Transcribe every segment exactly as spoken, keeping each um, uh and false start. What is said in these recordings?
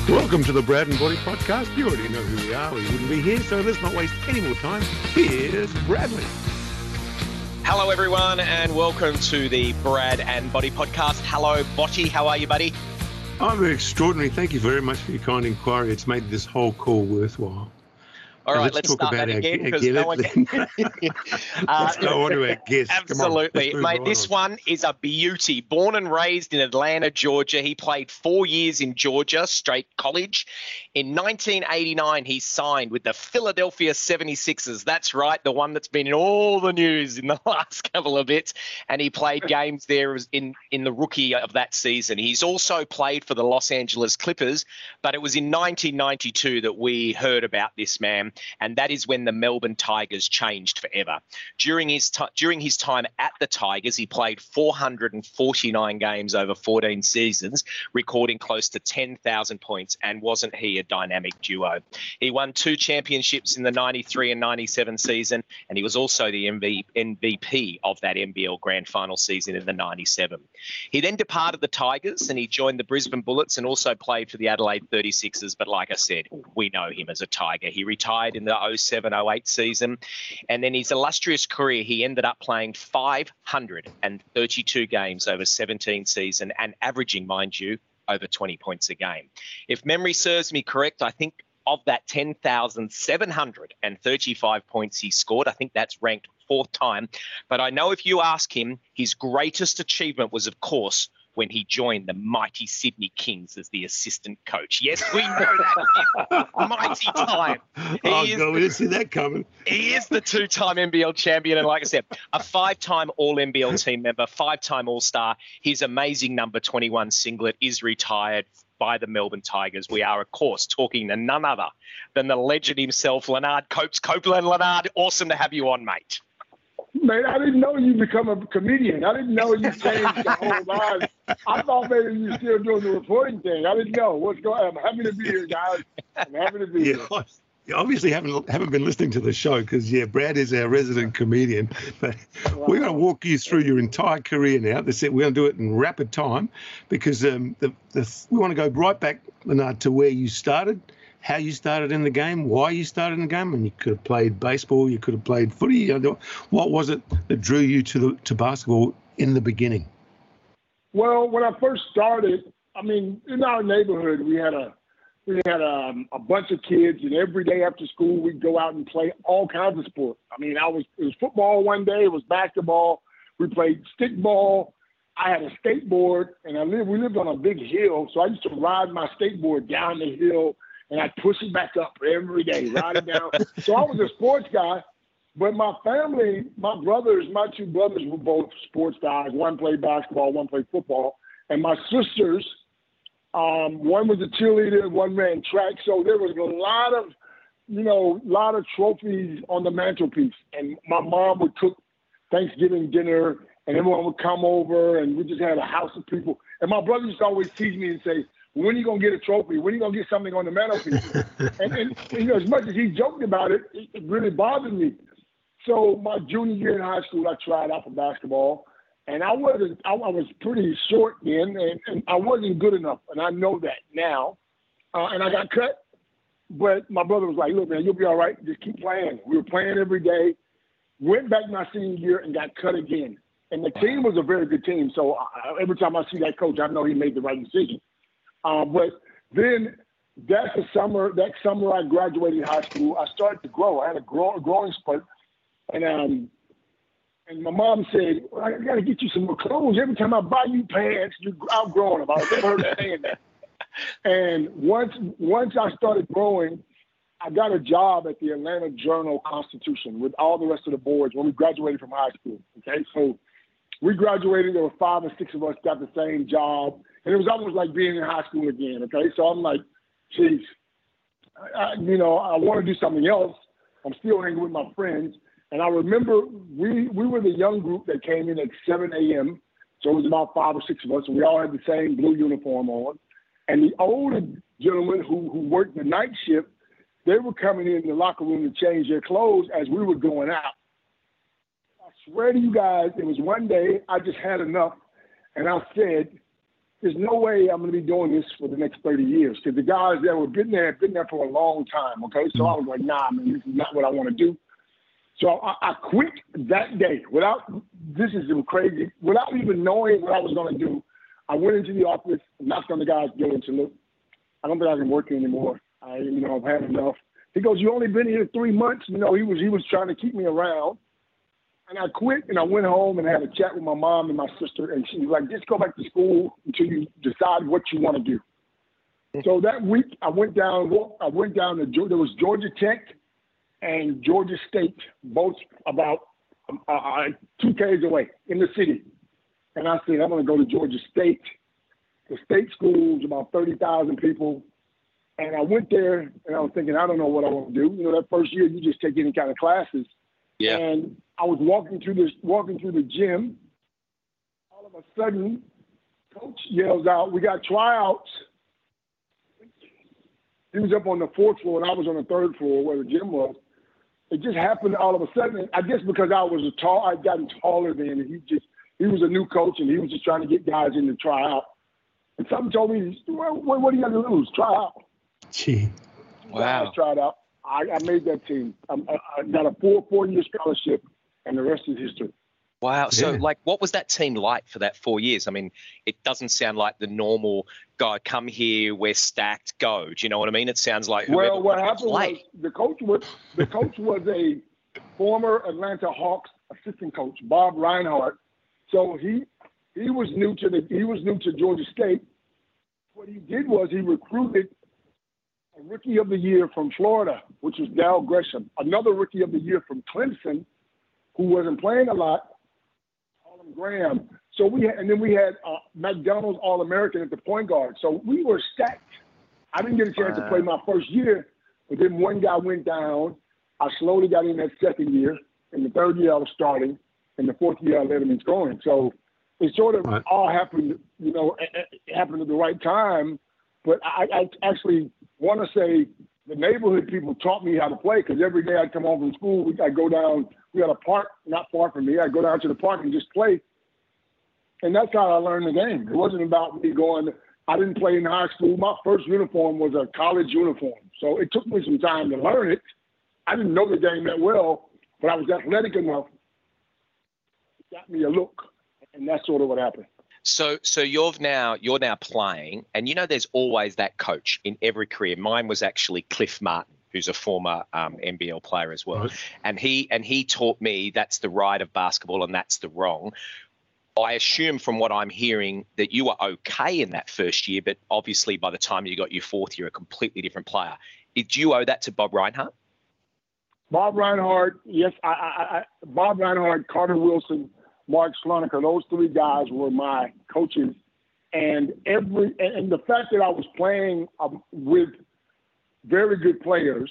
Welcome to the Brad and Body Podcast. You already know who we are. We wouldn't be here, so let's not waste any more time. Here's Bradley. Hello, everyone, and welcome to the Brad and Body Podcast. Hello, Botty. How are you, buddy? I'm extraordinary. Thank you very much for your kind inquiry. It's made this whole call worthwhile. All right, let's, let's talk start about that again because no one can. uh, let's go on to our guest. Absolutely, on, mate. This on. one is a beauty. Born and raised in Atlanta, Georgia, he played four years in Georgia State College. In nineteen eighty-nine, he signed with the Philadelphia seventy-sixers. That's right, the one that's been in all the news in the last couple of bits. And he played games there in in the rookie of that season. He's also played for the Los Angeles Clippers, but it was in nineteen ninety-two that we heard about this man. And that is when the Melbourne Tigers changed forever. During his t- during his time at the Tigers, he played four hundred forty-nine games over fourteen seasons, recording close to ten thousand points. And wasn't he a dynamic duo? He won two championships in the ninety-three and ninety-seven season, and he was also the M V P of that N B L Grand Final season in the ninety-seven. He then departed the Tigers and he joined the Brisbane Bullets and also played for the Adelaide thirty-sixers. But like I said, we know him as a Tiger. He retired in the oh seven oh eight season. And then his illustrious career, he ended up playing five hundred thirty-two games over seventeen seasons and averaging, mind you, over twenty points a game. If memory serves me correct, I think of that ten thousand seven hundred thirty-five points he scored, I think that's ranked fourth time. But I know if you ask him, his greatest achievement was, of course, when he joined the mighty Sydney Kings as the assistant coach. Yes, we know that. Mighty time. He oh, is God, we didn't see that coming. He is the two-time N B L champion. And like I said, a five-time All-N B L team member, five-time All-Star. His amazing number twenty-one singlet is retired by the Melbourne Tigers. We are, of course, talking to none other than the legend himself, Leonard Copes. Copeland, Leonard, awesome to have you on, mate. Man, I didn't know you become a comedian. I didn't know you changed the whole life. I thought maybe you were still doing the reporting thing. I didn't know what's going on. I'm happy to be here, guys. I'm happy to be yeah, here. You obviously haven't haven't been listening to the show because, yeah, Brad is our resident comedian. But wow. We're going to walk you through your entire career now. That's it. We're going to do it in rapid time because um, the, the, we want to go right back, Leonard, to where you started, how you started in the game, why you started in the game. And you could have played baseball, you could have played footy. What was it that drew you to the to basketball in the beginning? Well, when I first started, I mean, in our neighborhood, we had a we had a, a bunch of kids, and every day after school, we'd go out and play all kinds of sports. I mean, I was it was football one day, it was basketball. We played stickball. I had a skateboard, and I lived we lived on a big hill, so I used to ride my skateboard down the hill. And I'd push it back up every day, ride it down. So I was a sports guy, but my family, my brothers, my two brothers were both sports guys. One played basketball, one played football. And my sisters, um, one was a cheerleader, one ran track. So there was a lot of, you know, a lot of trophies on the mantelpiece. And my mom would cook Thanksgiving dinner, and everyone would come over, and we just had a house of people. And my brother used to always tease me and say, when are you going to get a trophy? When are you going to get something on the mantelpiece? and, and, you know, as much as he joked about it, it, it really bothered me. So my junior year in high school, I tried out for basketball. And I wasn't, I, I was pretty short then, and, and I wasn't good enough. And I know that now. Uh, and I got cut. But my brother was like, look, man, you'll be all right. Just keep playing. We were playing every day. Went back my senior year and got cut again. And the team was a very good team. So I, every time I see that coach, I know he made the right decision. Uh, but then that's the summer, that summer I graduated high school, I started to grow. I had a grow, growing spurt. And um, and my mom said, well, I got to get you some more clothes. Every time I buy you pants, you're outgrowing them. I've never heard that saying that. And once, once I started growing, I got a job at the Atlanta Journal-Constitution with all the rest of the boards when we graduated from high school. Okay, so we graduated. There were five or six of us got the same job. And it was almost like being in high school again, okay? So I'm like, geez, I, you know, I want to do something else. I'm still hanging with my friends. And I remember we we were the young group that came in at seven a.m. So it was about five or six of us, and we all had the same blue uniform on. And the older gentlemen who, who worked the night shift, they were coming in the locker room to change their clothes as we were going out. I swear to you guys, it was one day I just had enough, and I said, there's no way I'm going to be doing this for the next thirty years. Because the guys that were been there, been there for a long time, okay? So I was like, nah, man, this is not what I want to do. So I, I quit that day without, this is crazy, without even knowing what I was going to do. I went into the office, knocked on the guy's door and said, look, I don't think I can work here anymore. I, you know, I've had enough. He goes, you only been here three months? You know, he was, he was trying to keep me around. And I quit, and I went home and had a chat with my mom and my sister, and she was like, just go back to school until you decide what you want to do. So that week, I went down, I went down to, there was Georgia Tech and Georgia State, both about uh, two Ks away in the city. And I said, I'm going to go to Georgia State. The state school is about thirty thousand people. And I went there, and I was thinking, I don't know what I want to do. You know, that first year, you just take any kind of classes. Yeah. And I was walking through this, walking through the gym. All of a sudden, coach yells out, "We got tryouts." He was up on the fourth floor, and I was on the third floor where the gym was. It just happened all of a sudden. I guess because I was a tall, I'd gotten taller then, and he just he was a new coach, and he was just trying to get guys in to try out. And something told me, "What, what do you got to lose? Try out." Gee, wow! I tried out. I, I made that team. I, I got a four four-year scholarship, and the rest is history. Wow. So, Yeah. like, what was that team like for that four years? I mean, it doesn't sound like the normal guy, come here, we're stacked, go. Do you know what I mean? It sounds like Well, what happened play. was the coach was the coach was a former Atlanta Hawks assistant coach, Bob Reinhardt. So he he was new to the he was new to Georgia State. What he did was he recruited a rookie of the year from Florida, which was Dal Gresham, another rookie of the year from Clemson, who wasn't playing a lot, Harlem Graham. So we had, and then we had uh, McDonald's All-American at the point guard. So we were stacked. I didn't get a chance Wow. to play my first year, but then one guy went down. I slowly got in that second year. In the third year, I was starting. In the fourth year, I led him in scoring. So it sort of Right. all happened, you know, it, it happened at the right time. But I, I actually want to say the neighborhood people taught me how to play, because every day I'd come home from school, I'd go down, we had a park not far from me. I'd go down to the park and just play. And that's how I learned the game. It wasn't about me going, I didn't play in high school. My first uniform was a college uniform. So it took me some time to learn it. I didn't know the game that well, but I was athletic enough. It got me a look. And that's sort of what happened. So, so you're now you're now playing, and you know there's always that coach in every career. Mine was actually Cliff Martin, who's a former um, N B L player as well, Right. and he and he taught me that's the right of basketball and that's the wrong. I assume from what I'm hearing that you were okay in that first year, but obviously by the time you got your fourth year, a completely different player. Did you owe that to Bob Reinhardt? Bob Reinhardt, yes, I, I, I, Bob Reinhardt, Carter Wilson, Mark Slonaker, those three guys were my coaches. And every and, and the fact that I was playing um, with very good players,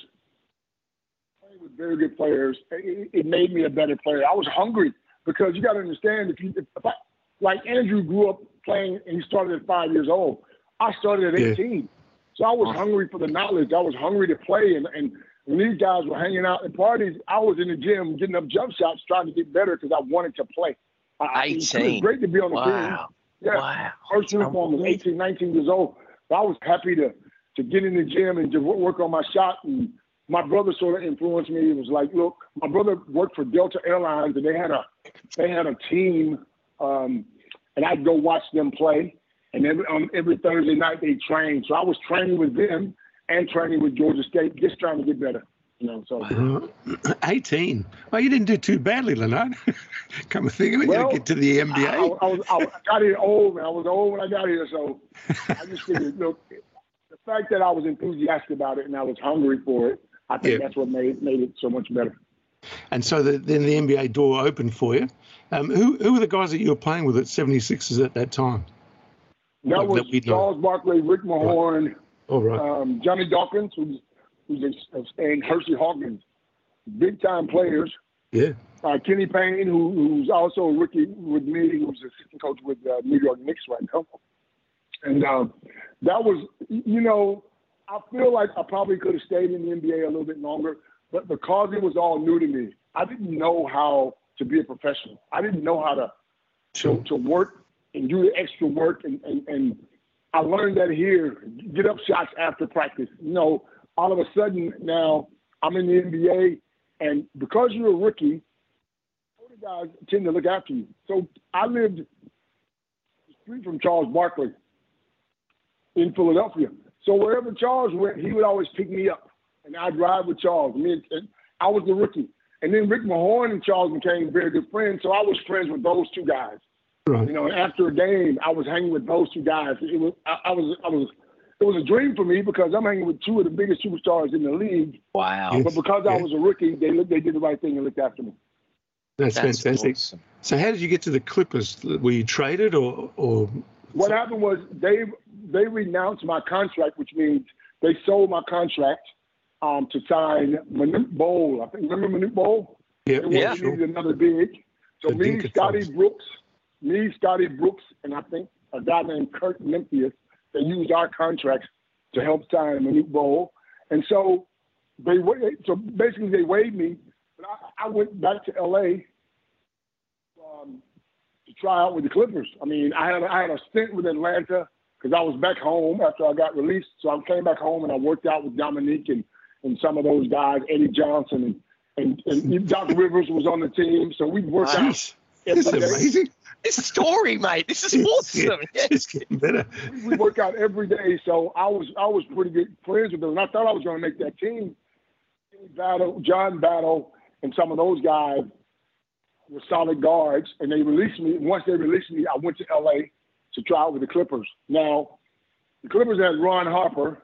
playing with very good players, it, it made me a better player. I was hungry, because you got to understand, if you, if I, like Andrew grew up playing and he started at five years old. I started at Yeah. eighteen. So I was hungry for the knowledge. I was hungry to play. And, and when these guys were hanging out at parties, I was in the gym getting up jump shots, trying to get better because I wanted to play. I, it was eighteen. great to be on the team. Wow. Yeah. Wow. First uniform was eighteen, nineteen years old. So I was happy to, to get in the gym and to wo- work on my shot. And my brother sort of influenced me. It was like, look, my brother worked for Delta Airlines, and they had a they had a team, um, and I'd go watch them play. And every um, every Thursday night they trained. So I was training with them and training with Georgia State, just trying to get better. You know, so Uh, eighteen. Well, you didn't do too badly, Leonard. Come to think of it, Well, you get to the N B A. I, I, I, was, I got here old, and I was old when I got here. So I just figured, look, the fact that I was enthusiastic about it and I was hungry for it, I think Yeah. that's what made made it so much better. And so the, then the N B A door opened for you. Um, who who were the guys that you were playing with at seventy-sixers at that time? That Like was that we know. Charles Barkley, Rick Mahorn, All right. um, Johnny Dawkins, who's, who's a, and Hershey Hawkins, big time players. Yeah. Uh, Kenny Payne, who, who's also a rookie with me, who's assistant coach with uh, New York Knicks right now. And uh, that was, you know, I feel like I probably could have stayed in the N B A a little bit longer, but because it was all new to me, I didn't know how to be a professional. I didn't know how to Sure. to, to work and do the extra work. And, and, and I learned that here, get up shots after practice. You know, all of a sudden now I'm in the N B A, and because you're a rookie, older guys tend to look after you. So I lived street from Charles Barkley in Philadelphia. So wherever Charles went, he would always pick me up, and I'd ride with Charles. Me and, and I was the rookie. And then Rick Mahorn and Charles became very good friends, so I was friends with those two guys. Right. You know, and after a game, I was hanging with those two guys. It was, I, I was, I was, it was a dream for me because I'm hanging with two of the biggest superstars in the league. Wow! But because yeah. I was a rookie, they looked, they did the right thing and looked after me. That's, That's fantastic. Awesome. So, how did you get to the Clippers? Were you traded, or, or? What happened was they they renounced my contract, which means they sold my contract um, to sign Manute Bol. I think remember Manute Bol? Yeah, they yeah. Sure. Needed another big. So the me, Scotty Brooks, me, Scotty Brooks, and I think a guy named Kurt Memphis, they used our contracts to help sign Manute Bol. And so they so basically they waived me. But I, I went back to L A um, to try out with the Clippers. I mean, I had I had a stint with Atlanta because I was back home after I got released. So I came back home and I worked out with Dominique and, and some of those guys, Eddie Johnson and and, and Doc Rivers was on the team. So we worked wow. out. This is amazing. This story, mate. This is awesome. Yeah, it's getting better. We, we work out every day. So I was I was pretty good friends with them, and I thought I was going to make that team. Battle, John Battle, and some of those guys were solid guards, and they released me. Once they released me, I went to L A to try out with the Clippers. Now, the Clippers had Ron Harper,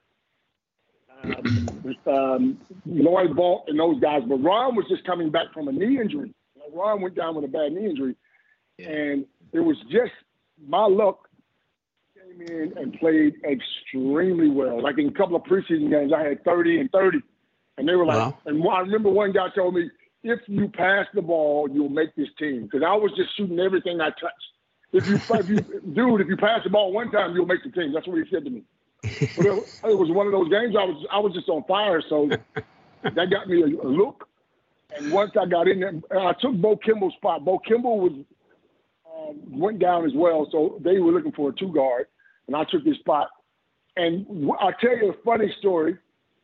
um, um, Lloyd Bolt, and those guys, but Ron was just coming back from a knee injury. Ron went down with a bad knee injury, yeah. and it was just my luck. Came in and played extremely well. Like in a couple of preseason games, I had thirty and thirty, and they were like. Wow. And I remember one guy told me, "If you pass the ball, you'll make this team." Because I was just shooting everything I touched. If you, if you, dude, if you pass the ball one time, you'll make the team. That's what he said to me. But it, it was one of those games I was, I was just on fire. So that got me a, a look. And once I got in there, I took Bo Kimball's spot. Bo Kimball was um, went down as well, so they were looking for a two guard, and I took his spot. And I'll tell you a funny story.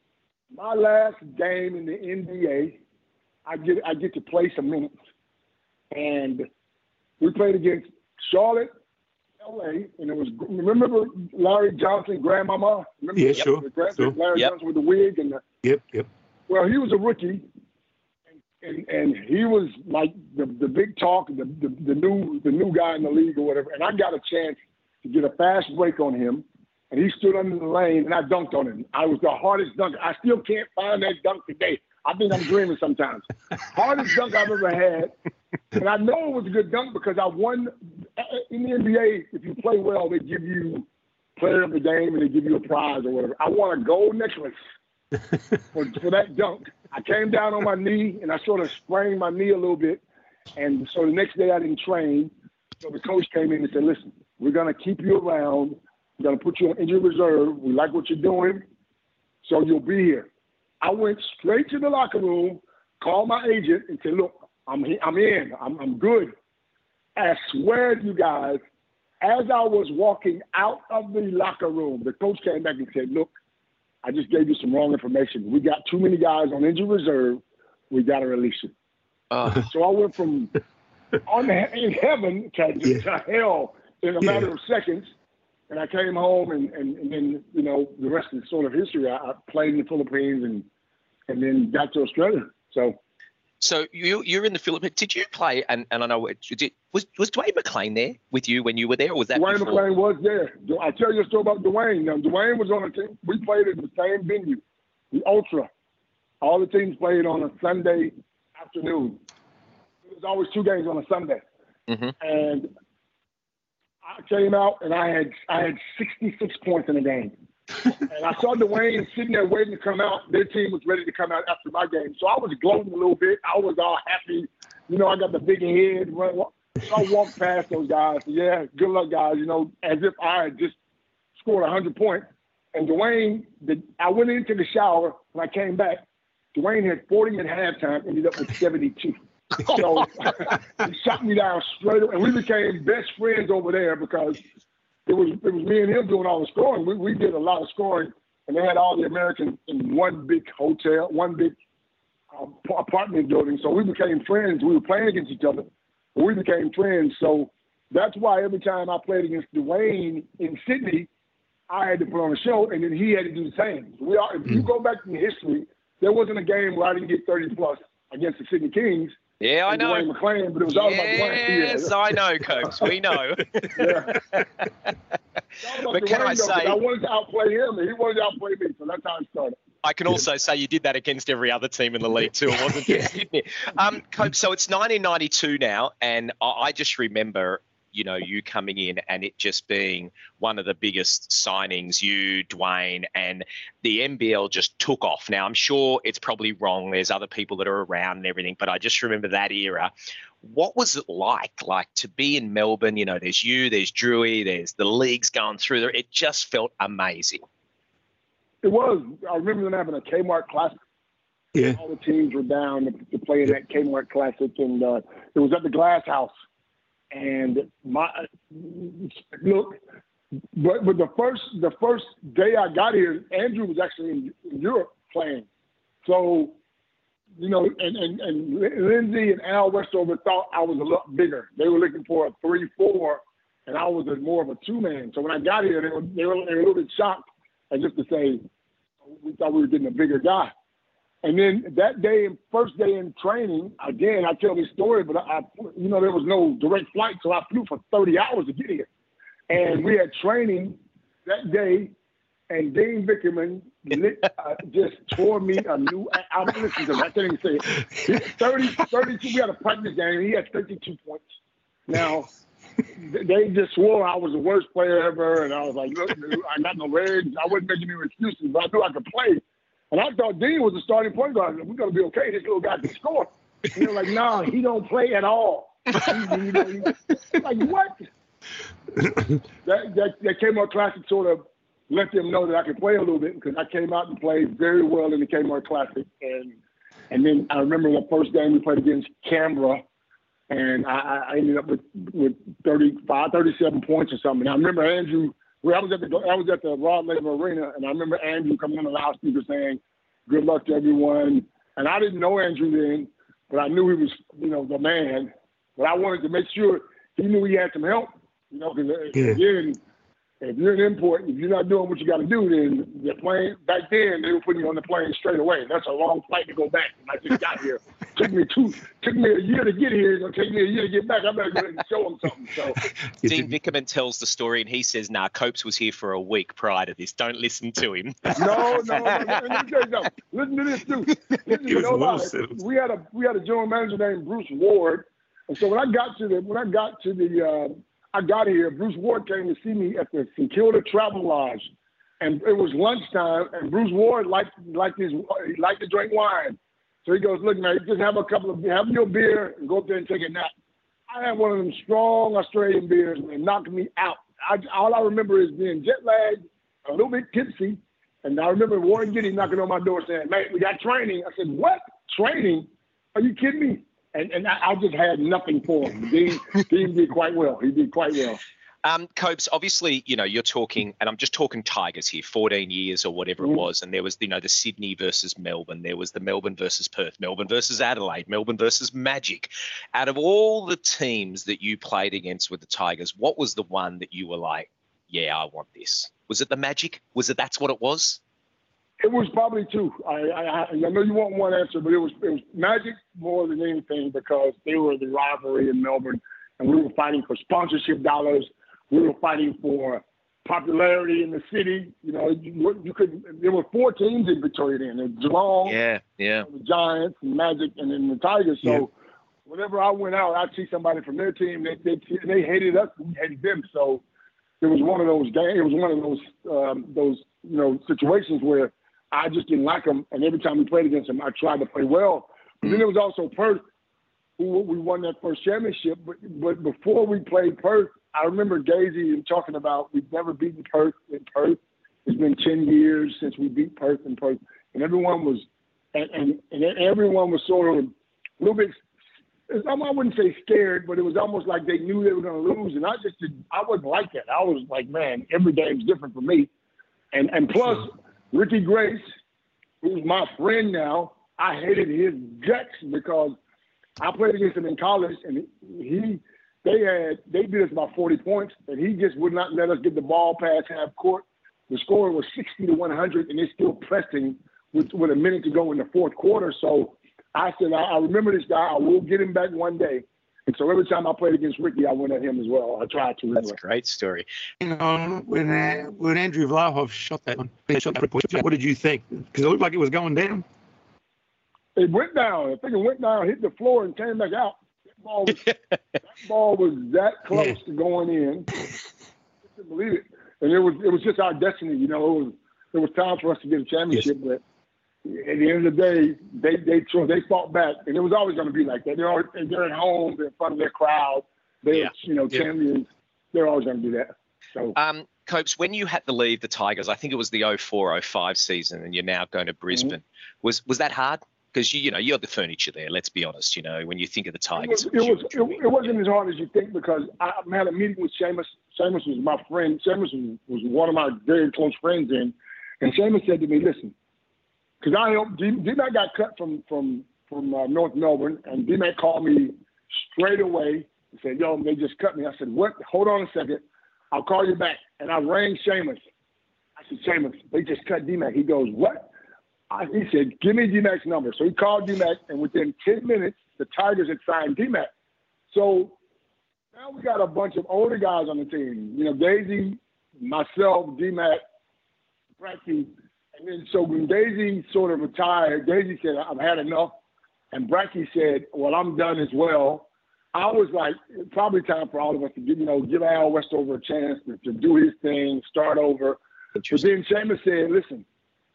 My last game in the N B A, I get I get to play some minutes, and we played against Charlotte, L A, and it was remember Larry Johnson, grandmama. Remember yeah, the, sure. The grand, sure. Larry yep. Johnson with the wig and the. Yep, yep. Well, he was a rookie. And, and he was like the, the big talk, the, the the new the new guy in the league or whatever. And I got a chance to get a fast break on him, and he stood under the lane, and I dunked on him. I was the hardest dunk. I still can't find that dunk today. I think I'm dreaming sometimes. Hardest dunk I've ever had, and I know it was a good dunk because I won in the N B A. If you play well, they give you player of the game and they give you a prize or whatever. I won a gold necklace for, for that dunk. I came down on my knee, and I sort of sprained my knee a little bit. And so the next day I didn't train. So the coach came in and said, listen, we're going to keep you around. We're going to put you on injured reserve. We like what you're doing, so you'll be here. I went straight to the locker room, called my agent, and said, look, I'm, I'm in. I'm, I'm good. I swear to you guys, as I was walking out of the locker room, the coach came back and said, look, I just gave you some wrong information. We got too many guys on injured reserve. We got to release you. Uh, so I went from on the, in heaven to, yeah. to hell in a yeah. matter of seconds. And I came home, and, and, and then, you know, the rest is sort of history. I, I played in the Philippines and and then got to Australia. So so you, you're in the Philippines. Did you play, and, and I know, it, did, was was Dwayne McClain there with you when you were there, or was that Dwayne before? McClain was there. I'll tell you a story about Dwayne. Now, Dwayne was on a team. We played at the same venue, the Ultra. All the teams played on a Sunday afternoon. There was always two games on a Sunday. Mm-hmm. And I came out, and I had I had sixty-six points in the game. And I saw Dwayne sitting there waiting to come out. Their team was ready to come out after my game. So I was gloating a little bit. I was all happy. You know, I got the big head. So I walked past those guys. Yeah, good luck, guys. You know, as if I had just scored one hundred points. And Dwayne, the, I went into the shower. When I came back, Dwayne had forty at halftime, ended up with seventy-two. So he shot me down straight away. And we became best friends over there because it was it was me and him doing all the scoring. We, we did a lot of scoring, and they had all the Americans in one big hotel, one big uh, apartment building. So we became friends. We were playing against each other, but we became friends. So that's why every time I played against Dwayne in Sydney, I had to put on a show, and then he had to do the same. We are, if you go back in history, there wasn't a game where I didn't get thirty plus against the Sydney Kings. Yeah, I know. Dwayne McClain, but it was all yes, about Dwayne. Yes, I know, Copes. We know. Yeah. But can I say, I wanted to outplay him, and he wanted to outplay me, so that's how it started. I can also say you did that against every other team in the league too. It wasn't just Sydney. Um, Cope, so it's nineteen ninety-two now, and I just remember, you know, you coming in and it just being one of the biggest signings, you, Dwayne, and the N B L just took off. Now, I'm sure it's probably wrong. There's other people that are around and everything, but I just remember that era. What was it like, like to be in Melbourne? You know, there's you, there's Drewy, there's the leagues going through there. It just felt amazing. It was. I remember them having a Kmart Classic. Yeah. All the teams were down to, to play in that Kmart Classic, and uh, it was at the Glass House. And my look, but but the first the first day I got here, Andrew was actually in, in Europe playing. So, you know, and, and, and Lindsey and Al Westover thought I was a lot bigger. They were looking for a three four, and I was a, more of a two man. So when I got here, they were they were, they were a little bit shocked, and just to say, we thought we were getting a bigger guy. And then that day, first day in training, again, I tell this story, but I, you know, there was no direct flight, so I flew for thirty hours to get here. And we had training that day, and Dean Vickerman lit, uh, just tore me a new. I, I listen to him. I can't even say it. thirty, thirty-two. We had a practice game. He had thirty-two points. Now, they just swore I was the worst player ever, and I was like, look, dude, I got no legs. I wasn't making any excuses, but I knew I could play. And I thought Dean was the starting point guard. We're going to be okay. This little guy can score. And they were like, nah, he don't play at all. He, he, he, like, what? that, that, that Kmart Classic sort of let them know that I could play a little bit because I came out and played very well in the Kmart Classic. And and then I remember the first game we played against Canberra, and I, I ended up with, with thirty-five, thirty-seven points or something. And I remember Andrew – Well, I was at the I was at the Rod Laver Arena, and I remember Andrew coming on the loudspeaker saying, "Good luck to everyone." And I didn't know Andrew then, but I knew he was, you know, the man. But I wanted to make sure he knew he had some help, you know, because yeah. again, if you're an import, if you're not doing what you got to do, then the plane back then they were putting you on the plane straight away. That's a long flight to go back. And I just got here. took me two, took me a year to get here. It's gonna take me a year to get back. I better go and show them something. So Dean Vickerman tells the story, and he says, "Nah, Copes was here for a week prior to this. Don't listen to him." no, no, no. Let me tell you something. Listen to this too. Listen, you know, well we had a we had a general manager named Bruce Ward, and so when I got to the when I got to the uh, I got here, Bruce Ward came to see me at the Saint Kilda Travel Lodge, and it was lunchtime. And Bruce Ward liked liked his he liked to drink wine, so he goes, "Look, man, just have a couple of have your beer and go up there and take a nap." I had one of them strong Australian beers, and it knocked me out. I, all I remember is being jet lagged, a little bit tipsy, and I remember Warren Giddy knocking on my door saying, "Mate, we got training." I said, "What? Training? Are you kidding me?" And, and I, I just had nothing for him. Dean, Dean did quite well. He did quite well. Um, Copes, obviously, you know, you're talking, and I'm just talking Tigers here, fourteen years or whatever mm-hmm. it was. And there was, you know, the Sydney versus Melbourne. There was the Melbourne versus Perth, Melbourne versus Adelaide, Melbourne versus Magic. Out of all the teams that you played against with the Tigers, what was the one that you were like, yeah, I want this? Was it the Magic? Was it that's what it was? It was probably two. I, I, I know you want one answer, but it was it was Magic more than anything because they were the rivalry in Melbourne, and we were fighting for sponsorship dollars. We were fighting for popularity in the city. You know, you, you could. There were four teams in Victoria then: the Geelong, yeah, yeah, the Giants, and Magic, and then the Tigers. So, yeah. Whenever I went out, I'd see somebody from their team. They they, they hated us, we hated them. So, it was one of those games. It was one of those um, those you know situations where I just didn't like them, and every time we played against them, I tried to play well. But then there was also Perth, who we won that first championship. But but before we played Perth, I remember Daisy talking about we've never beaten Perth in Perth. It's been ten years since we beat Perth in Perth, and everyone was, and and, and everyone was sort of a little bit it's, I wouldn't say scared, but it was almost like they knew they were going to lose. And I just did, I wasn't like that. I was like, man, every game's different for me. And and plus, Ricky Grace, who's my friend now, I hated his guts because I played against him in college, and he they had they beat us about forty points, and he just would not let us get the ball past half court. The score was sixty to one hundred, and they're still pressing with, with a minute to go in the fourth quarter. So I said, I, I remember this guy. I will get him back one day. And so every time I played against Ricky, I went at him as well. I tried to. That's anyway. a great story. You know, when uh, when Andrew Vlahov shot that one, shot that point, what did you think? Because it looked like it was going down. It went down. I think it went down, hit the floor, and came back out. That ball was, that ball was that close yeah. to going in. I couldn't believe it. And it was it was just our destiny. You know, it was it was time for us to get a championship, yes. but at the end of the day, they they they fought back, and it was always going to be like that. They're always, they're at home, they're in front of their crowd, they're yeah. you know yeah. champions. They're always going to do that. So, um, Copes, when you had to leave the Tigers, I think it was the oh four oh five season, and you're now going to Brisbane. Mm-hmm. Was was that hard? Because you you know you're the furniture there. Let's be honest. You know when you think of the Tigers, it, was, it, was, it, it wasn't as hard as you think because I had a meeting with Seamus. Seamus was my friend. Seamus was, was one of my very close friends, and and Seamus said to me, "Listen." Because I helped, D-Mac got cut from from from uh, North Melbourne, and D-Mac called me straight away and said, yo, they just cut me. I said, what? Hold on a second. I'll call you back. And I rang Seamus. I said, Seamus, they just cut D-Mac. He goes, what? I, he said, give me D-Mac's number. So he called D-Mac, and within ten minutes, the Tigers had signed D-Mac. So now we got a bunch of older guys on the team. You know, Daisy, myself, D-Mac, Bracky. And then so when Daisy sort of retired, Daisy said, I've had enough. And Bracky said, well, I'm done as well. I was like, probably time for all of us to give, you know, give Al Westover a chance to, to do his thing, start over. But then Seamus said, listen,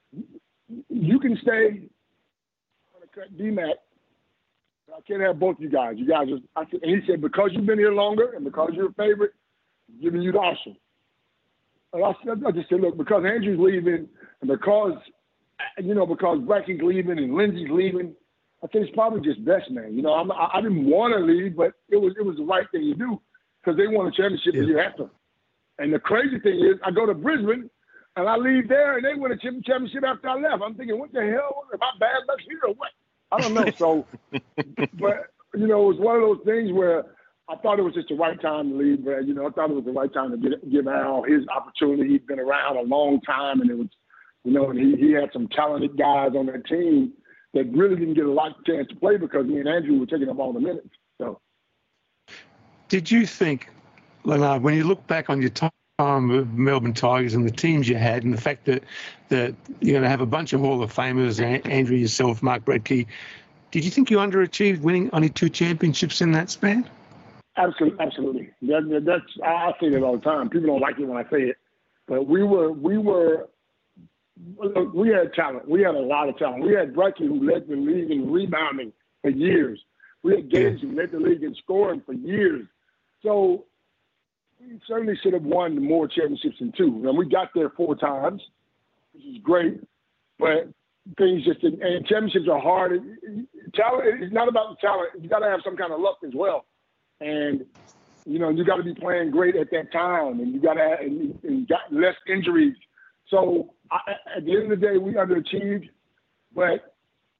you can stay. I'm going to cut D-Mac. I can't have both you guys. You guys, are, I said, and he said, because you've been here longer and because you're a favorite, I'm giving you the option. And I, I just said, look, because Andrew's leaving and because, you know, because Bracky's leaving and Lindsay's leaving, I think it's probably just best, man. You know, I'm, I, I didn't want to leave, but it was it was the right thing to do because they won a championship yeah. the year after. And the crazy thing is, I go to Brisbane and I leave there and they win a championship after I left. I'm thinking, what the hell? Am I bad luck here or what? I don't know. So, but, you know, it was one of those things where I thought it was just the right time to leave, but, you know, I thought it was the right time to get, give Al his opportunity. He'd been around a long time, and it was, you know, and he, he had some talented guys on that team that really didn't get a lot of chance to play because me and Andrew were taking up all the minutes. So, did you think, Leonard, when you look back on your time with Melbourne Tigers and the teams you had, and the fact that that you're going to have a bunch of Hall of Famers, Andrew, yourself, Mark Bradkey, did you think you underachieved, winning only two championships in that span? Absolutely, absolutely. That, that's I say that all the time. People don't like it when I say it, but we were we were we had talent. We had a lot of talent. We had Bracky who led the league in rebounding for years. We had Gage who led the league in scoring for years. So we certainly should have won more championships than two. And we got there four times, which is great. But things just didn't, and championships are hard. Talent, it's not about the talent. You got to have some kind of luck as well. And, you know, you got to be playing great at that time, and you got to have, and, and got less injuries. So I, at the end of the day, we underachieved. But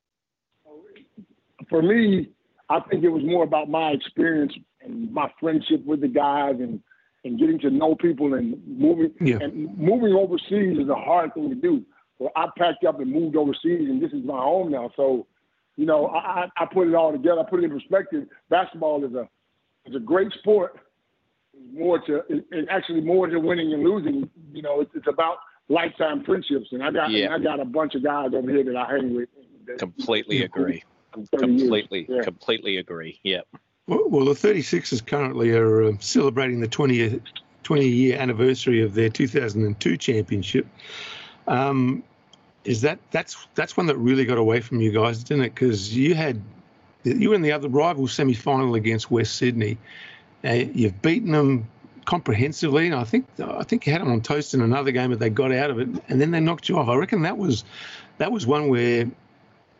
for me, I think it was more about my experience and my friendship with the guys, and, and getting to know people, and moving. Yeah. And moving overseas is a hard thing to do. So I packed up and moved overseas, and this is my home now. So, you know, I, I put it all together. I put it in perspective. Basketball is a It's a great sport. It's more to it's actually more to winning and losing. You know, it's, it's about lifetime friendsps, and I got yeah. and I got a bunch of guys over here that I hang with. That, completely agree. Completely, yeah. completely agree. Yeah. Well, well, the thirty-sixers currently are uh, celebrating the twentieth twenty-year anniversary of their two thousand two championship. Um, is that that's that's one that really got away from you guys, didn't it? Because you had. You were in the other rival semi-final against West Sydney. Uh, you've beaten them comprehensively, and I think I think you had them on toast in another game, but they got out of it, and then they knocked you off. I reckon that was that was one where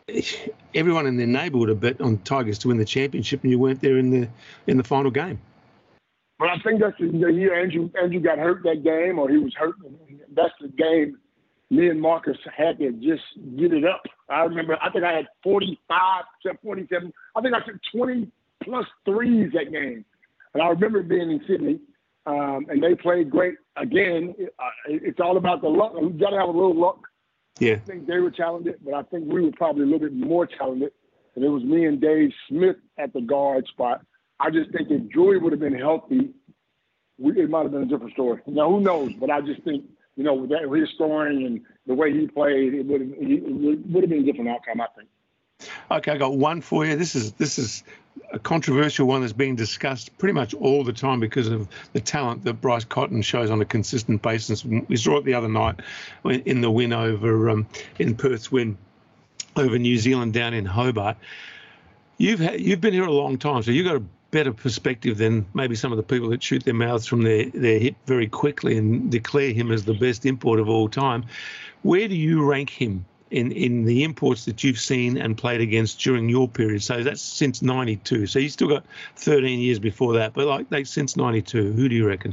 everyone in their neighbourhood had bet on Tigers to win the championship, and you weren't there in the in the final game. But I think that's the, the year Andrew Andrew got hurt that game, or he was hurt. That's the game me and Marcus had to just get it up. I remember, I think I had forty-five, forty-seven. I think I took twenty plus threes that game. And I remember being in Sydney, um, and they played great. Again, uh, it's all about the luck. You got to have a little luck. Yeah. I think they were talented, but I think we were probably a little bit more talented. And it was me and Dave Smith at the guard spot. I just think if Drewy would have been healthy, we, it might have been a different story. Now, who knows? But I just think, you know, with that, his scoring and the way he played, it would have, it would have been a different outcome, I think. Okay, I got one for you. This is this is a controversial one that's being discussed pretty much all the time because of the talent that Bryce Cotton shows on a consistent basis. We saw it the other night in the win over um, in Perth's win over New Zealand down in Hobart. You've had, you've been here a long time, so you've got a better perspective than maybe some of the people that shoot their mouths from their, their hip very quickly and declare him as the best import of all time. Where do you rank him in, in the imports that you've seen and played against during your period? So that's since ninety-two. So you've still got thirteen years before that, but like, like since ninety-two, who do you reckon?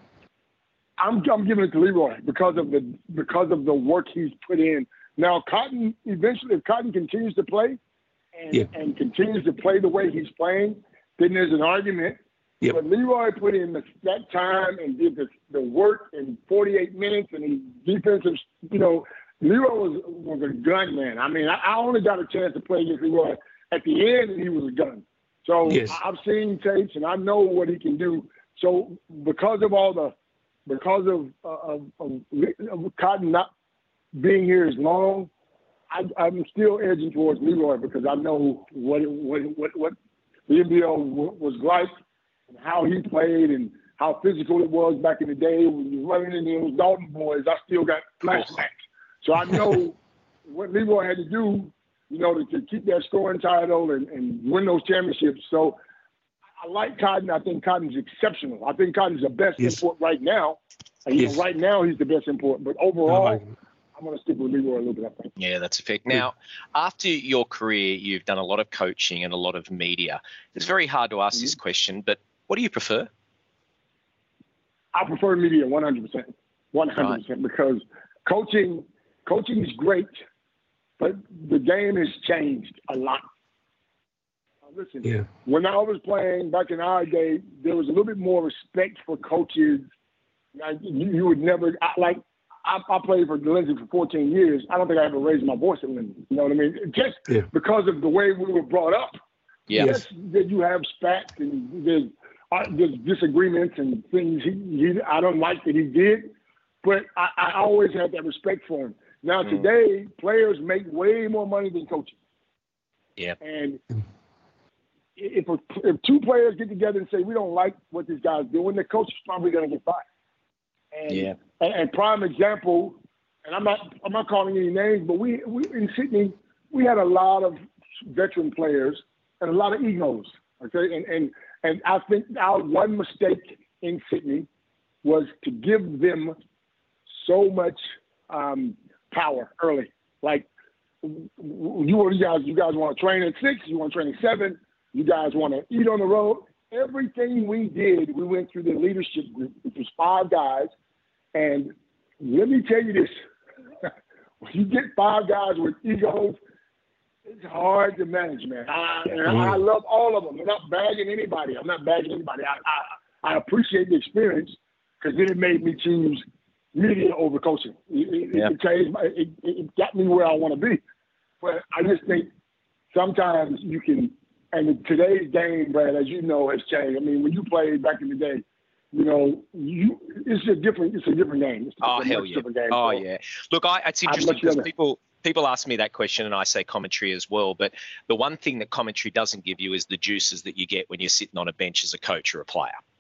I'm, I'm giving it to Leroy because of the because of the work he's put in. Now, Cotton, eventually, if Cotton continues to play and, yeah. and continues to play the way he's playing, then there's an argument. Yep. But Leroy put in the, that time and did the, the work in forty-eight minutes, and he defensive, you know, Leroy was, was a gun man. I mean, I, I only got a chance to play against Leroy at the end, and he was a gun. So yes. I've seen tapes, and I know what he can do. So because of all the, because of, uh, of, of, of Cotton not being here as long, I, I'm still edging towards Leroy because I know what it, what what what the N B L was like and how he played and how physical it was back in the day when you were running into those Dalton boys. I still got flashbacks. So I know what Leroy had to do, you know, to, to keep that scoring title and, and win those championships. So I like Cotton. I think Cotton's exceptional. I think Cotton's the best yes. import right now. And yes. know, right now he's the best import. But overall, like I'm going to stick with Leroy a little bit, I think. Yeah, that's a fact. Now, after your career, you've done a lot of coaching and a lot of media. It's very hard to ask mm-hmm. this question, but what do you prefer? I prefer media one hundred percent. one hundred percent right. Because coaching – Coaching is great, but the game has changed a lot. Now listen, yeah. when I was playing back in our day, there was a little bit more respect for coaches. Like, you, you would never I, like. I, I played for Lindsay for fourteen years. I don't think I ever raised my voice at Lindsay. You know what I mean? Just yeah. because of the way we were brought up. Yes. yes that you have spats and there's, uh, there's disagreements and things he, he I don't like that he did, but I, I always had that respect for him. Now, mm. today, players make way more money than coaches. Yeah. And if, a, if two players get together and say, we don't like what this guy's doing, the coach is probably going to get fired. And, yeah. And, and prime example, and I'm not I'm not calling any names, but we, we in Sydney, we had a lot of veteran players and a lot of egos. Okay. And, and, and I think our one mistake in Sydney was to give them so much um, power early. Like you, you guys, you guys want to train at six, you want to train at seven, you guys want to eat on the road. Everything we did, we went through the leadership group, which was five guys. And let me tell you this, when you get five guys with egos, it's hard to manage, man. I, and I, I love all of them. I'm not bagging anybody. I'm not bagging anybody. I, I, I appreciate the experience because then it made me choose media over coaching. It, yeah. it, changed my, it, it got me where I want to be. But I just think sometimes you can, and today's game, Brad, as you know, has changed. I mean, when you played back in the day, you know, you it's a different, it's a different game. It's oh a hell yeah! Game, oh so. yeah! Look, I, it's interesting because people people ask me that question, and I say commentary as well. But the one thing that commentary doesn't give you is the juices that you get when you're sitting on a bench as a coach or a player,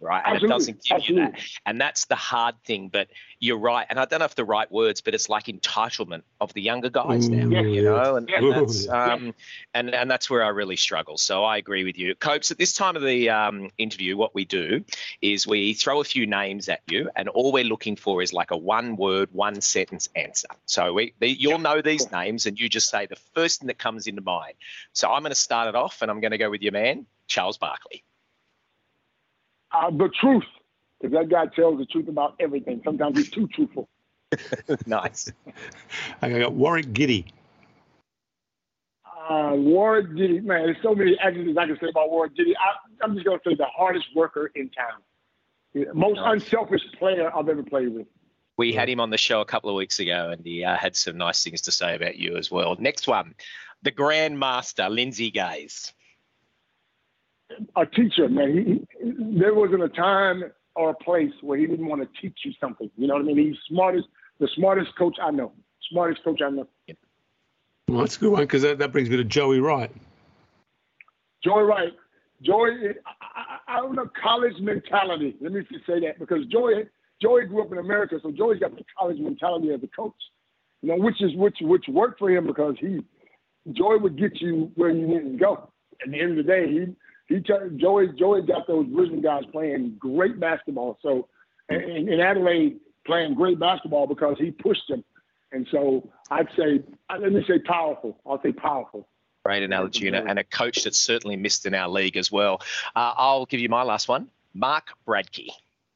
right? And Absolutely. it doesn't give Absolutely. you that. And that's the hard thing. But you're right. And I don't know if the right words, but it's like entitlement of the younger guys now, Ooh, you know, and, and Ooh, that's yeah. um, and, and that's where I really struggle. So I agree with you. Copes, at this time of the um, interview, what we do is we throw a few names at you, and all we're looking for is like a one word, one sentence answer. So we, the, you'll know these names, and you just say the first thing that comes into mind. So I'm going to start it off, and I'm going to go with your man, Charles Barkley. Uh, the truth, because that guy tells the truth about everything. Sometimes he's too truthful. Nice. I got Warwick Giddy. Uh, Warwick Giddy, man, there's so many adjectives I can say about Warwick Giddy. I, I'm just going to say the hardest worker in town. Yeah, most Nice. unselfish player I've ever played with. We had him on the show a couple of weeks ago, and he uh, had some nice things to say about you as well. Next one, the Grand Master, Lindsay Gaze. A teacher, man. He, he, there wasn't a time or a place where he didn't want to teach you something. You know what I mean? He's smartest, the smartest coach I know. Smartest coach I know. Well, that's a good one because that, that brings me to Joey Wright. Joey Wright. Joey, I, I, I don't know, college mentality. Let me just say that because Joey, Joey grew up in America, so Joey's got the college mentality as a coach. You know, which is which which worked for him because he, Joey would get you where you needed to go. At the end of the day, he he Joey Joey got those Brisbane guys playing great basketball. So, in, in Adelaide playing great basketball because he pushed them. And so I'd say, let me say powerful. I'll say powerful. Great analogy, and a coach that's certainly missed in our league as well. Uh, I'll give you my last one, Mark Bradkey.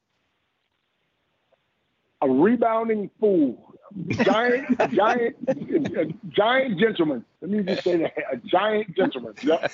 A rebounding fool, giant, giant, a giant gentleman. Let me just say that, a giant gentleman. Yep.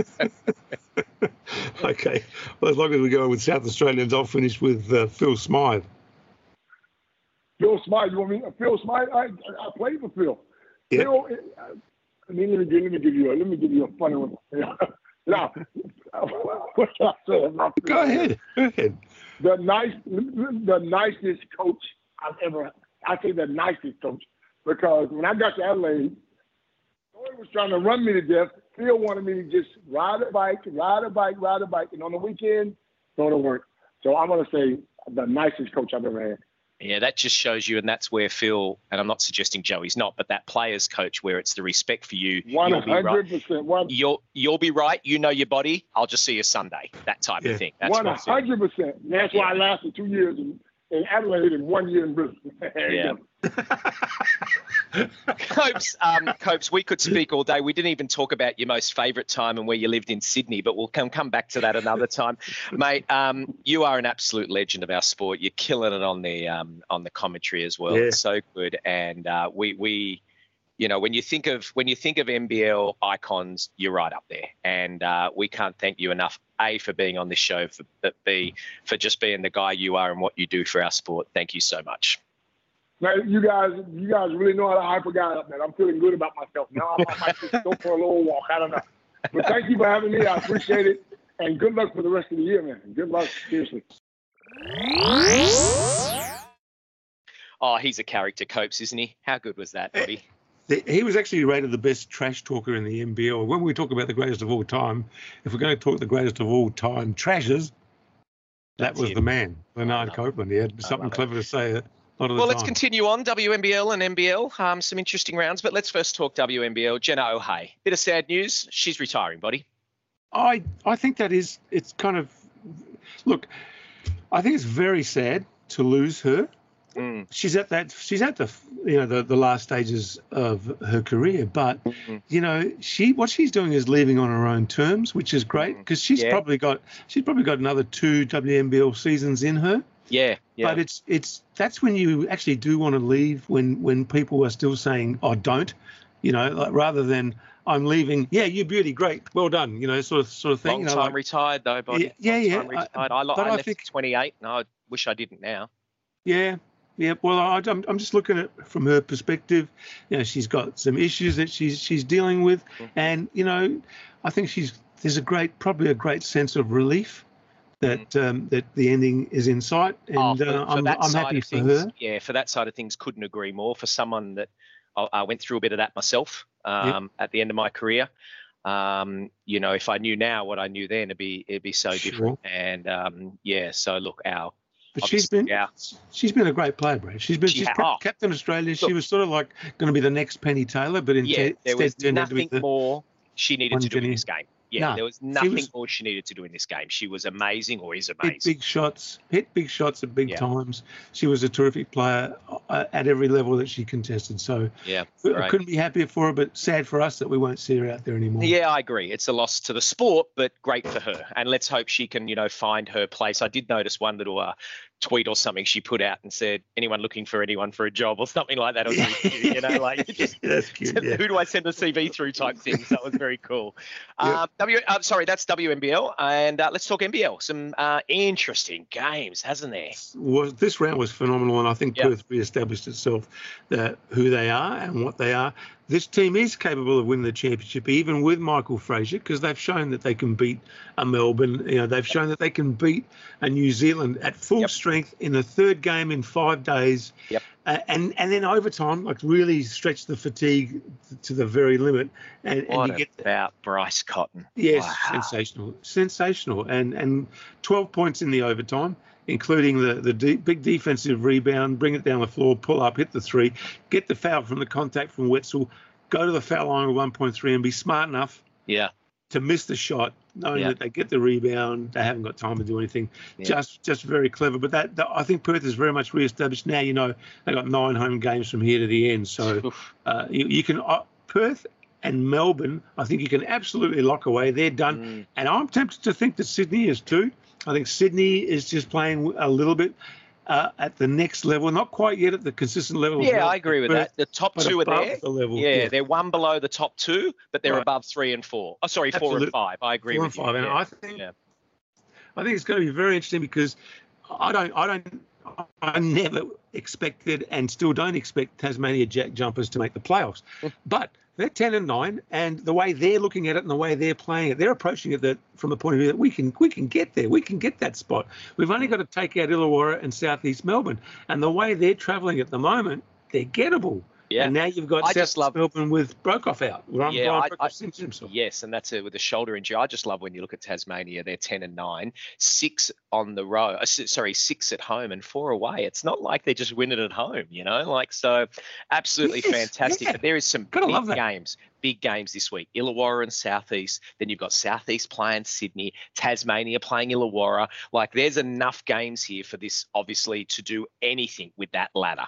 Okay. Well, as long as we go with South Australians, I'll finish with uh, Phil Smythe. Phil Smythe, you want me? Phil Smythe, I, I played for Phil. Yeah. Phil, I mean, let me give, let me give you a, let me give you a funny one. Now, what can I say about Go ahead. Go ahead. The nice, the nicest coach I've ever. I say the nicest coach because when I got to Adelaide, Joey was trying to run me to death. Phil wanted me to just ride a bike, ride a bike, ride a bike, and on the weekend go to work. So I'm gonna say the nicest coach I've ever had. Yeah, that just shows you, and that's where Phil, and I'm not suggesting Joey's not, but that player's coach where it's the respect for you. one hundred percent. You'll, you'll, you'll be right. You know your body. I'll just see you Sunday. That type Yeah. of thing. That's one hundred percent. That's Yeah. why I lasted two years in, in Adelaide and one year in Brisbane. There you Yeah. go. Copes, um, Copes, we could speak all day. We didn't even talk about your most favourite time and where you lived in Sydney, but we'll come come back to that another time, mate. Um, you are an absolute legend of our sport. You're killing it on the um, on the commentary as well. Yeah. It's so good, and uh, we we. You know, when you think of when you think of N B L icons, you're right up there, and uh, we can't thank you enough. A, for being on this show, for, but B, for just being the guy you are and what you do for our sport. Thank you so much. Man, you guys, you guys really know how to hype a guy up, man. I'm feeling good about myself now. I might just go for a little walk. I don't know, but thank you for having me. I appreciate it, and good luck for the rest of the year, man. Good luck, seriously. Oh, he's a character, Copes, isn't he? How good was that, buddy? He was actually rated the best trash talker in the N B L. When we talk about the greatest of all time, if we're going to talk the greatest of all time trashers, that That's was him. the man, Bernard love Copeland. He had something love it. clever to say a lot of the Well, time. let's continue on, W N B L and N B L. Um, some interesting rounds, but let's first talk W N B L. Jenna O'Hay. Bit of sad news. She's retiring, buddy. I I think that is, it's kind of, look, I think it's very sad to lose her. Mm. She's at that, she's at the, you know, the, the last stages of her career, but, Mm-hmm. you know, she, what she's doing is leaving on her own terms, which is great because she's Yeah. probably got, she's probably got another two W N B L seasons in her. Yeah, yeah. But it's it's that's when you actually do want to leave when when people are still saying, "Oh, don't," you know, like, rather than I'm leaving. Yeah, you beauty, great, well done, you know, sort of sort of thing. Long you know, time like, retired, though, buddy. Yeah, yeah, Long time yeah. Retired. I- I, lo- but I I left think- at twenty-eight, and I wish I didn't now. yeah, yeah. Well, I, I'm I'm just looking at it from her perspective. You know, she's got some issues that she's she's dealing with, Mhm. and you know, I think she's there's a great probably a great sense of relief that um, that the ending is in sight, and Oh, for- uh, for I'm that I'm side happy of for things, her. Yeah, for that side of things, couldn't agree more. For someone that I, I went through a bit of that myself um, at the end of my career, Um, you know, if I knew now what I knew then, it'd be it'd be so Sure. different. And um, yeah, so look, our But she's been our, she's been a great player, Brad. She's been She she's ha- cap- oh. captain Australia. Look. She was sort of like going to be the next Penny Taylor, but in yeah, te- there was instead turned out to be nothing the more she needed to do in Jenny. this game. Yeah, No, there was she nothing was- more she needed to do in this game. She was amazing, or is hit amazing. big shots, hit big shots at big Yeah. times. She was a terrific player uh, at every level that she contested. So Yeah, I right. couldn't be happier for her, but sad for us that we won't see her out there anymore. Yeah, I agree. It's a loss to the sport, but great for her. And let's hope she can, you know, find her place. I did notice one little uh, tweet or something she put out and said, "Anyone looking for anyone for a job?" or something like that. It was really cute, you know, like just, That's cute. Yeah. who do I send a C V through type thing. So that was very cool. Yep. Uh, W, uh, sorry, that's W N B L, and uh, let's talk N B L. Some uh, interesting games, hasn't there? Was this round was phenomenal, and I think Yep. Perth re-established itself that who they are and what they are. This team is capable of winning the championship, even with Michael Fraser, because they've shown that they can beat a Melbourne. You know, they've shown that they can beat a New Zealand at full Yep. strength in the third game in five days. Yep. Uh, and and then overtime, like really stretch the fatigue to the very limit, and, and What you get about Bryce Cotton? yes, Wow. sensational, sensational, and and twelve points in the overtime, including the the de- big defensive rebound, bring it down the floor, pull up, hit the three, get the foul from the contact from Wetzel, go to the foul line with one point three, and be smart enough Yeah. to miss the shot, knowing Yeah. that they get the rebound, they haven't got time to do anything. Yeah. Just just very clever. But that, that I think Perth is very much re-established now. You know, they got nine home games from here to the end, so Oof. uh, you, you can uh, Perth and Melbourne. I think you can absolutely lock away. They're done, Mm. and I'm tempted to think that Sydney is too. I think Sydney is just playing a little bit uh, at the next level, not quite yet at the consistent level. of Yeah, Melbourne I agree with Perth, that. The top but two are above there. the level. Yeah, they're one below the top two, but they're Right. above three and four. Oh, sorry, four Absolute- and five. I agree four with and five, you. and Yeah. I think Yeah. I think it's going to be very interesting because I don't I don't I never expected and still don't expect Tasmania Jack Jumpers to make the playoffs, but they're ten and nine, and the way they're looking at it and the way they're playing it, they're approaching it that from the point of view that we can we can get there, we can get that spot. We've only got to take out Illawarra and Southeast Melbourne, and the way they're travelling at the moment, they're gettable. Yeah. And now you've got I South just love- Melbourne with Brokoff out. Brian, Yeah, Brian I- Brokoff I- injured himself. Yes, and that's it with the shoulder injury. I just love when you look at Tasmania. They're ten and nine, six on the road. Uh, s- sorry, six at home and four away. It's not like they're just winning at home, you know. Like so, absolutely Yes, fantastic. yeah. But there is some Gotta big love that. games, big games this week. Illawarra and Southeast. Then you've got Southeast playing Sydney, Tasmania playing Illawarra. Like there's enough games here for this, obviously, to do anything with that ladder.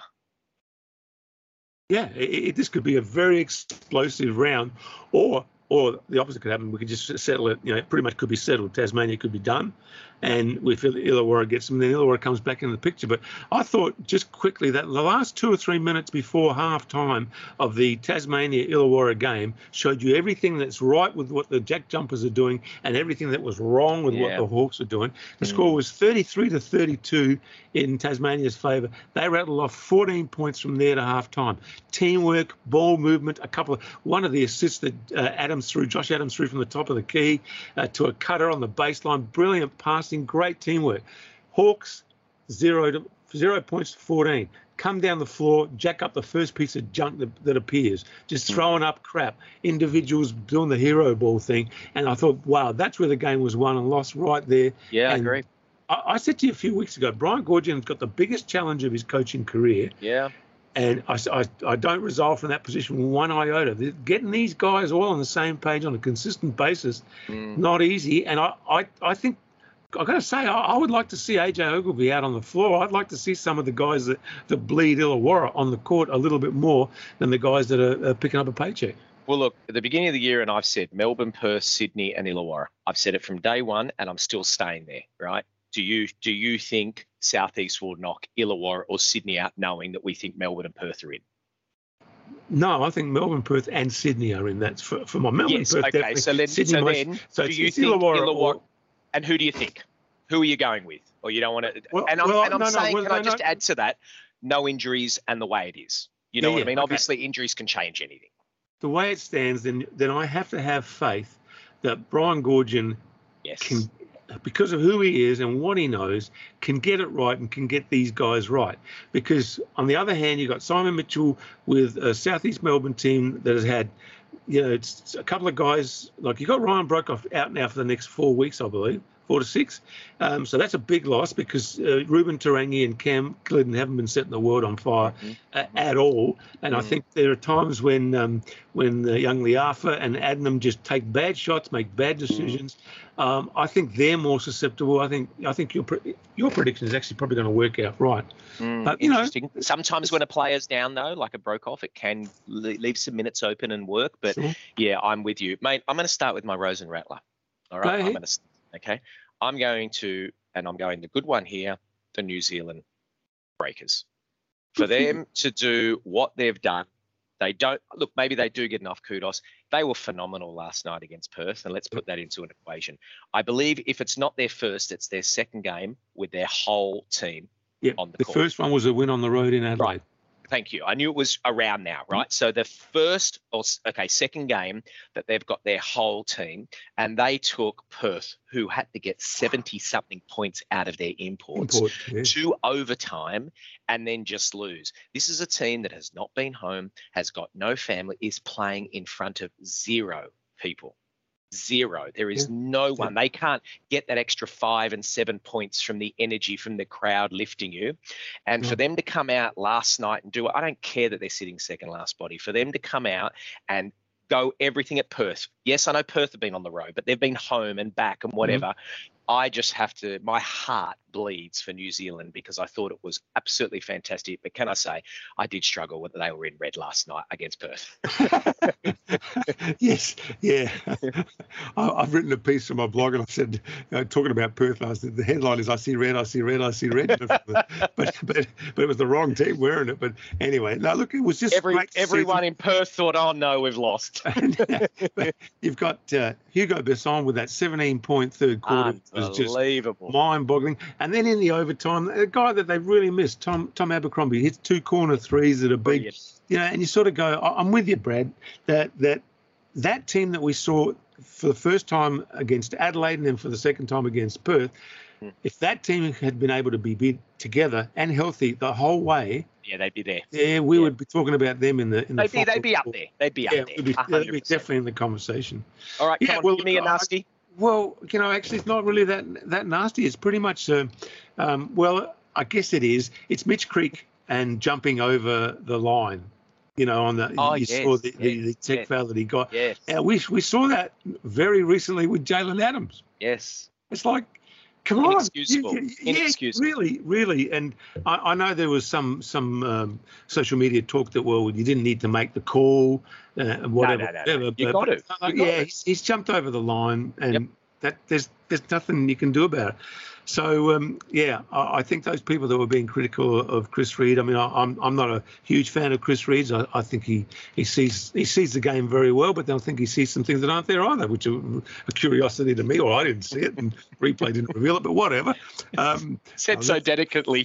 Yeah, it, it, this could be a very explosive round, or or the opposite could happen. We could just settle it. You know, it pretty much could be settled. Tasmania could be done, and we feel Illawarra gets them, then Illawarra comes back into the picture. But I thought just quickly that the last two or three minutes before half time of the Tasmania Illawarra game showed you everything that's right with what the Jack Jumpers are doing and everything that was wrong with what Yeah. the Hawks are doing. The Mm. score was thirty-three to thirty-two in Tasmania's favour. They rattled off fourteen points from there to half time. Teamwork, ball movement, a couple of one of the assists that uh, Adams threw, Josh Adams threw from the top of the key uh, to a cutter on the baseline. Brilliant passing, great teamwork. Hawks zero to zero points to fourteen. Come down the floor, jack up the first piece of junk that, that appears, just throwing up crap. Individuals doing the hero ball thing, and I thought, wow, that's where the game was won and lost right there. Yeah, I And agree. I, I said to you a few weeks ago, Brian Goorjian's got the biggest challenge of his coaching career. Yeah. And I, I, I don't resolve from that position one iota. The- Getting these guys all on the same page on a consistent basis, Mm. not easy. And I, I, I think, I've got to say, I, I would like to see A J Ogilvy out on the floor. I'd like to see some of the guys that, that bleed Illawarra on the court a little bit more than the guys that are, are picking up a paycheck. Well, look, at the beginning of the year, and I've said Melbourne, Perth, Sydney, and Illawarra. I've said it from day one, and I'm still staying there, right? Do you do you think Southeast will knock Illawarra or Sydney out, knowing that we think Melbourne and Perth are in? No, I think Melbourne, Perth, and Sydney are in. That's for, for my Melbourne, Yes, Perth, okay. definitely. So then, Sydney so most- then so do it's- you it's think Illawarra Illawarra? or- And who do you think? Who are you going with? Or you don't want to? Well- and I'm, well, and I'm no, no, saying, well, can I no, just no. add to that? No injuries and the way it is. You know Yeah, what I yeah, mean? okay. Obviously, injuries can change anything. The way it stands, then then I have to have faith that Brian Goorjian Yes. can because of who he is and what he knows, can get it right and can get these guys right. Because on the other hand, you've got Simon Mitchell with a Southeast Melbourne team that has had, you know, it's a couple of guys, like you've got Ryan Brokoff out now for the next four weeks, I believe, four to six. Um, so that's a big loss because uh, Ruben Tarangi and Cam Glidden haven't been setting the world on fire mm-hmm. uh, at all. And mm-hmm. I think there are times when um, when uh, young Liafa and Adnam just take bad shots, make bad decisions. Mm-hmm. Um, I think they're more susceptible. I think I think your your prediction is actually probably going to work out right. Mm, but you know, sometimes when a player's down though, like a Brokoff, it can leave some minutes open and work. But sure. yeah, I'm with you, mate. I'm going to start with my Rosen Rattler. All right, I'm going to. Okay, I'm going to, and I'm going the good one here, the New Zealand Breakers. For them to do what they've done, they don't, look, maybe they do get enough kudos. They were phenomenal last night against Perth, and let's put that into an equation. I believe if it's not their first, it's their second game with their whole team yeah, on the, the court. The first one was a win on the road in Adelaide. Right. Thank you. I knew it was around now, right? So the first, or okay, second game that they've got their whole team, and they took Perth, who had to get seventy-something points out of their imports, Import, yeah. to overtime, and then just lose. This is a team that has not been home, has got no family, is playing in front of zero people. Zero. There is yeah. no one. They can't get that extra five and seven points from the energy from the crowd lifting you. And yeah. for them to come out last night and do it, I don't care that they're sitting second last, body. For them to come out and go everything at Perth. Yes, I know Perth have been on the road, but they've been home and back and whatever. Mm-hmm. I just have to, my heart bleeds for New Zealand because I thought it was absolutely fantastic. But can I say, I did struggle when they were in red last night against Perth. Yes, yeah. I, I've written a piece on my blog and I said, you know, talking about Perth last night, the headline is I see red, I see red, I see red. but, but but it was the wrong team wearing it. But anyway, no, look, it was just Every, great Everyone in Perth thought, oh, no, we've lost. You've got uh, Hugo Besson with that seventeen-point third quarter. Was just mind-boggling. And then in the overtime, a guy that they've really missed, Tom Tom Abercrombie, hits two corner threes that are big. Brilliant. You know, and you sort of go, I'm with you, Brad, that that that team that we saw for the first time against Adelaide and then for the second time against Perth, mm. if that team had been able to be, be together and healthy the whole way, yeah, they'd be there. Yeah, we yeah. would be talking about them in the in they'd the. Be, they'd be up there. They'd be up yeah, there. Be, they'd be definitely in the conversation. All right, yeah, come on, well, give me a nasty. Well, you know, actually, it's not really that that nasty. It's pretty much, uh, um, well, I guess it is. It's Mitch Creek and jumping over the line. You know, on the oh, you yes, saw the, yes, the, the tech yes, foul that he got. Yes. And we we saw that very recently with Jalen Adams. Yes. It's like, come Inexcusable. on. You, you, Inexcusable. Yeah, really, really. And I, I know there was some some um, social media talk that, well, you didn't need to make the call, uh, and whatever. No, no, no, whatever. no. You but, got to. Uh, yeah, he's, he's jumped over the line, and yep. that there's there's nothing you can do about it. So, um, yeah, I, I think those people that were being critical of Chris Reed, I mean, I, I'm I'm not a huge fan of Chris Reed's. I, I think he, he sees he sees the game very well, but I think he sees some things that aren't there either, which are a curiosity to me, or I didn't see it, and replay didn't reveal it, but whatever. Um, Said so delicately.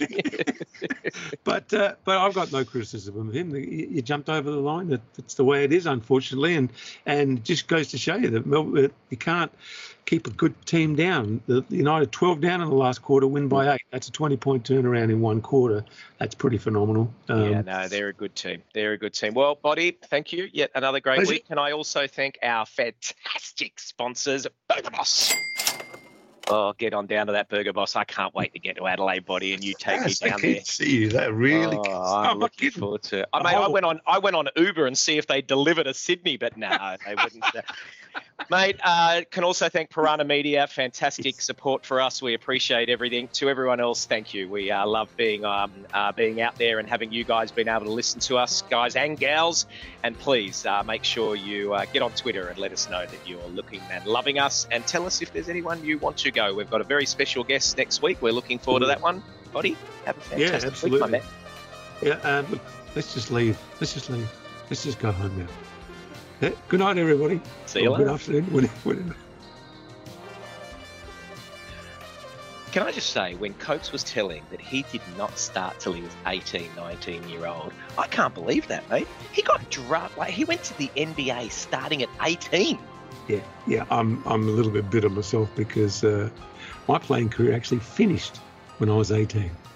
but uh, but I've got no criticism of him. You, you jumped over the line. That, that's the way it is, unfortunately, and and it just goes to show you that Melbourne, you can't keep a good team down. The United twelve down in the last quarter, win by eight. That's a twenty-point turnaround in one quarter. That's pretty phenomenal. Um, yeah, no, they're a good team. They're a good team. Well, Body, thank you. Yet another great pleasure. week. And I also thank our fantastic sponsors, Burger Boss. Oh, get on down to that Burger Boss. I can't wait to get to Adelaide, Body, and you take yes, me down I can there. See you. That really. Oh, I'm looking forward to it. I, mate, I went on. I went on Uber and see if they deliver to Sydney, but no, they wouldn't. Mate, uh, can also thank Piranha Media. Fantastic support for us. We appreciate everything. To everyone else, thank you. We uh, love being um, uh, being out there and having you guys been able to listen to us, guys and gals. And please uh, make sure you uh, get on Twitter and let us know that you're looking and loving us, and tell us if there's anyone you want to go. We've got a very special guest next week. We're looking forward to that one. Body, have a fantastic yeah, absolutely. week, my man. Yeah, um, look, let's just leave. Let's just leave. Let's just go home now. Yeah, good night, everybody. See you or later. Good afternoon. Whatever. Can I just say, when Cokes was telling that he did not start till he was eighteen, nineteen year old, I can't believe that, mate. He got drafted, like he went to the N B A starting at eighteen. Yeah, yeah. I'm I'm a little bit bitter myself because uh, my playing career actually finished when I was eighteen.